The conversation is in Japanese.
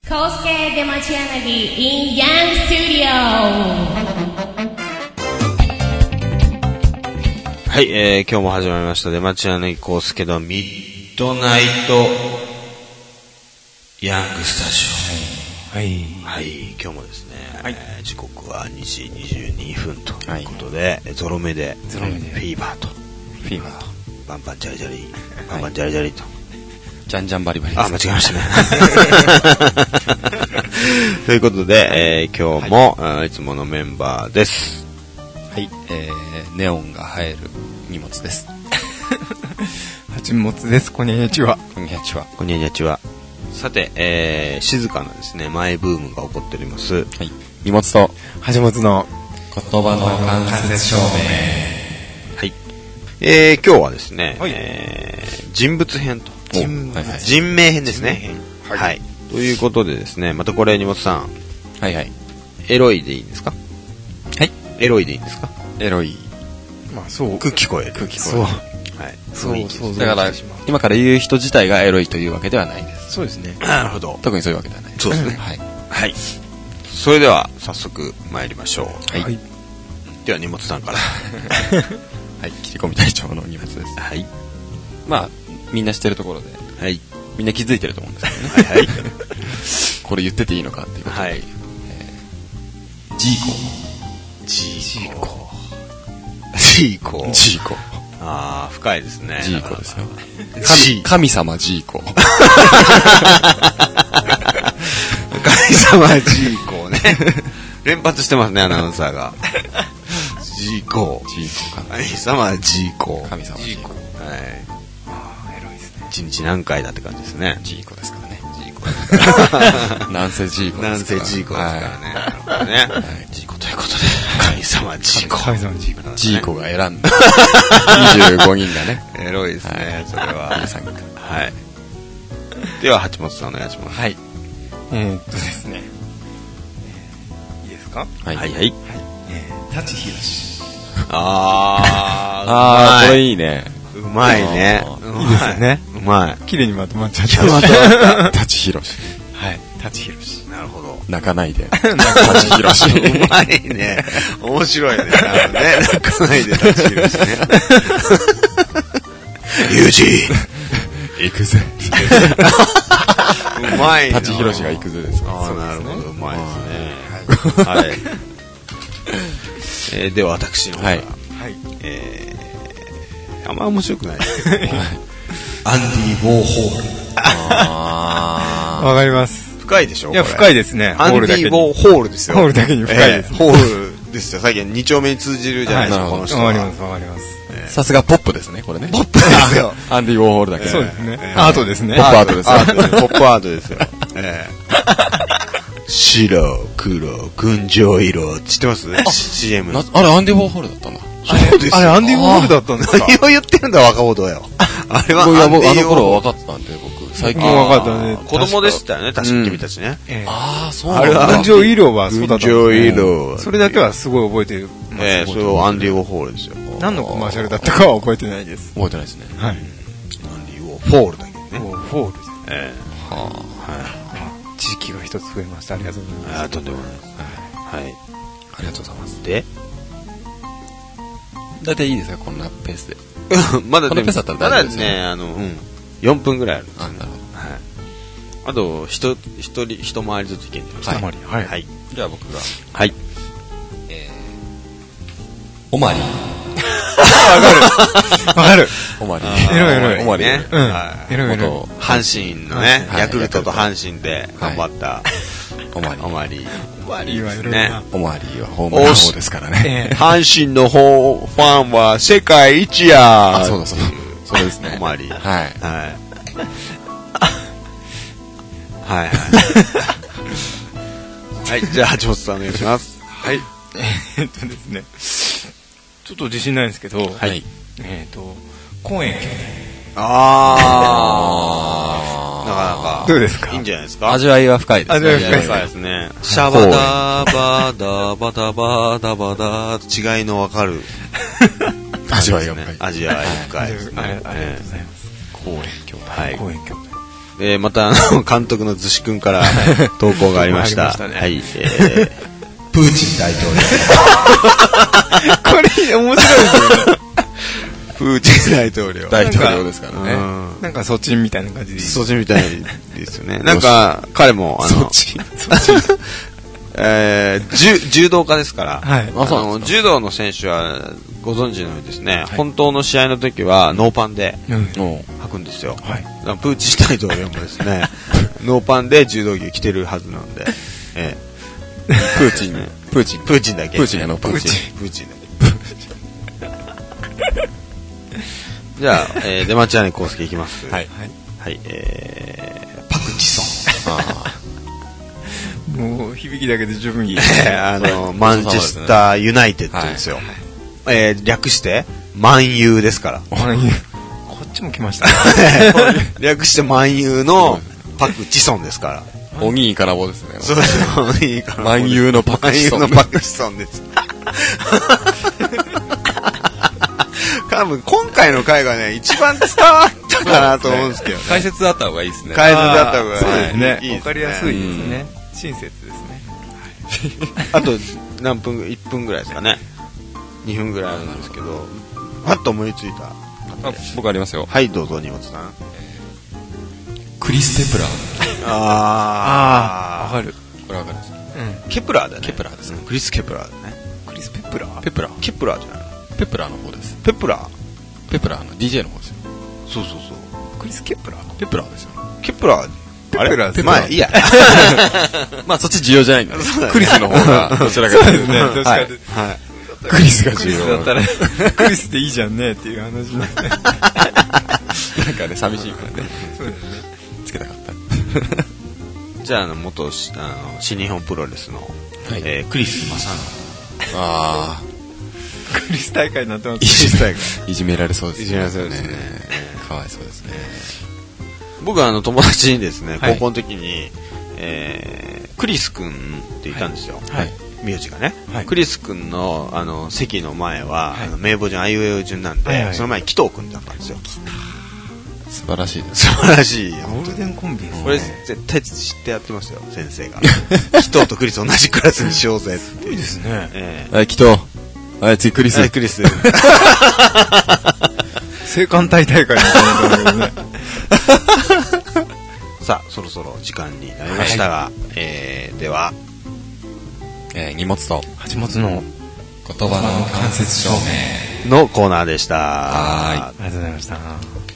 コウスケ出町柳 in Young Studio。 はい、今日も始まりました出町柳コウスケのミッドナイトヤングスタジオ。はい、はい、今日もですね、はい、時刻は2時22分ということで、はい、ゾロ目でフィーバーとバンバンジャリジャリ、バンバンジャリジャリと、 ジャンジャンバリバリです。 あ、間違えましたね。ということで、今日も、はい、いつものメンバーです。 はい、ネオンが入る荷物です。 はちもつです。こんにちは。 こんにちは。こんにちは。さて、静かなですね、マイブームが起こっております。はい。 荷物と、 はちもつの言葉の間接照明。 はい。今日はですね、はい、人物編と。人名編ですね。はい。はい。ということでですね、またこれ、荷物さん。 はいはい。 エロいでいいんですか？ はい。 エロいでいいんですか？ エロい。 まあそう。 空気声。 そう。はい。 そうだから、今から言う人自体がエロいというわけではないです。 そうですね。 なるほど。 特にそういうわけではない。 そうですね。 はい。 はい。それでは、早速参りましょう。 はい。 では、荷物さんから。 はい。切り込み隊長の荷物です。 はい。 まあ、みんな知ってるところで。 はい。 みんな気づいてると思うんですけどね。 はいはい。 これ言ってていいのかっていうことで。はい。ジーコ。 ああ、深いですね。 ジーコですよ。神様ジーコ。 神様ジーコね。連発してますね、アナウンサーが。ジーコ。神様ジーコ。 神様ジーコ。 はい。一日何回だって感じですね。 ジーコですからね。南西ジーコですからね。なるほどね。ジーコということで、神様ジーコ。 ジーコが選んだ25人がね。 エロいですね、それは。 はい。 では、八本さんお願いします。 はい。ですね。いいですか？ はい。 舘ひろし。 あー、これいいね。 うまいね。 いいですよね。 うまい。 綺麗にまとまっちゃった。 舘ひろし。 はい。舘ひろし。 なるほど。 泣かないで。舘ひろし。 うまいね。面白いね。泣かないで舘ひろしね。ユージ行くぜ。 うまいな。 舘ひろしが行くぜです。 ああ、なるほど。うまいですね。はい。では、私の方から。はい。あんま面白くないですけど、アンディ・ウォーホール。 わかります。 深いでしょ？ いや、深いですね。 アンディ・ウォーホールですよ。 ホールだけに深いです。 ホールですよ。最近2丁目に通じるじゃないですか、この人は。 わかります、わかります。 さすがポップですね、これね。 ポップですよ。 アンディ・ウォーホールだけ。 そうですね。アートですね。 ポップアートです。 ポップアートですよ。白、黒、群青色。知ってます？ CM。 あれ、アンディ・ウォーホールだったんだ。 そうですよ。 あれ、アンディ・ウォーホールだったんですか？ 何を言ってるんだ、若者よ。あれは僕、あの頃は分かってたんで、僕。最近分かったね。 子供でしたよね、確か君たちね。 ああ、そうなんだ。 群青色はそうだったんです群青色。 それだけはすごい覚えてる。 それをアンディ・ウォーホールですよ。 何のコマーシャルだったかは覚えてないです。 覚えてないですね。 はい。 アンディ・ウォーホールだけどね。 ウォーホールです。 はい。 知識が一つ増えました。ありがとうございます。 とんでもないです。はい。 ありがとうございます。 で、 だいたいいいですか、こんなペースで。 まだこのペースだったら大丈夫ですね。 まだね、4分ぐらいあるんですよ。 なるほど。 はい。あと、一回りずついけんじゃないですか。 はい。じゃあ僕が。 はい。 オマリー。 わかる。 オマリー。 エロい。 オマリー。 エロい。 阪神のね、ヤクルトと阪神で頑張ったオマリー。 オマリー。 オマリーはエロいな。オマリーはホームラン王ですからね。 阪神のファンは世界一や。 あ、そうだ。そうですね。 オマリー。 はい。 はい。はい、じゃあ、橋本さんお願いします。 はい。ですね。ちょっと自信ないんですけど、 はい。 公園兄弟。 なかなか。 どうですか？ いいんじゃないですか？ 味わいは深いですね。 味わい深いですね。シャバダバダバダバダバダ違いのわかる。 味わいが深い。 味わい深いですね。 ありがとうございます。 公園兄弟。 はい。 公園兄弟。 また監督のズシ君から投稿がありました。はい。プーチン大統領。 これ面白いですよね。 プーチン大統領。 大統領ですからね。 なんかソチンみたいな感じでいい。 ソチンみたいですよね。なんか彼もソチン。 柔道家ですから、 はい、 柔道の選手はご存知のようにですね、はい、本当の試合の時はノーパンで履くんですよ。はい、プーチン大統領もですね、ノーパンで柔道着着てるはずなんで、 プーチンだけ。 プーチンだけ。 プーチンがノーパン。 プーチンだけ。じゃあ、出町屋根康介いきます。 はい。 はい、パクチソン。 もう響きだけで十分いい。 マンチェスターユナイテッドですよ。略してマンユーですから。 マンユー。こっちも来ましたね。 略してマンユーのパクチソンですから。 おぎいからぼですね。 そうです。おぎいからぼ。 マンユーのパクチソン。 マンユーのパクチソンです。多分今回の回がね一番伝わったかなと思うんですけどね。 解説あった方がいいですね。 解説あった方がいい。 そうですね。わかりやすいですね。親切ですね。 あと何分1分ぐらいですかね。2分ぐらいあるんですけど、パッと思いついた。 僕ありますよ。 はい、どうぞ荷物さん。 クリス・テプラー。 わかる。 これわかるです。 ケプラーだね。 ケプラーですね。 クリス・ケプラーだね。 クリス・ペプラー。 ペプラー。 ケプラーじゃない。 ペプラーの方です。 ペプラー。 ペプラーの DJ の方ですよ。 そう。 クリス・ケプラー。 ペプラーですよ。 ケプラー。 ペプラー。 まあいいや。 まあそっち重要じゃないんだね。クリスの方がどちらかというとね。 どっちかというと。 はい。クリスが重要。 だったらクリスでいいじゃんねっていう話になって。なんかね寂しいからね。 そうですね。 つけたかった。 じゃあ元新日本プロレスのクリス正信。ああ。 クリス大会になってます。 いじめられそうですね。 いじめられそうですね。 かわいそうですね。 僕は友達にですね、高校の時に、クリス君っていたんですよ。 はい。 名字がね。 はい。 クリス君の席の前は名簿順あいうえお順なんで、その前に紀藤君だったんですよ。 素晴らしいです。 素晴らしい。 ゴールデンコンビですね。 これ絶対知ってやってますよ、先生が。紀藤とクリス同じクラスにしようぜって。 すごいですね。 はい、紀藤。はい、次クリス。 はい、クリス。 青函隊大会みたいなところね。 さあ、そろそろ時間になりましたが、では、 荷物と八物の言葉の間接照明のコーナーでした。 はい。 ありがとうございました。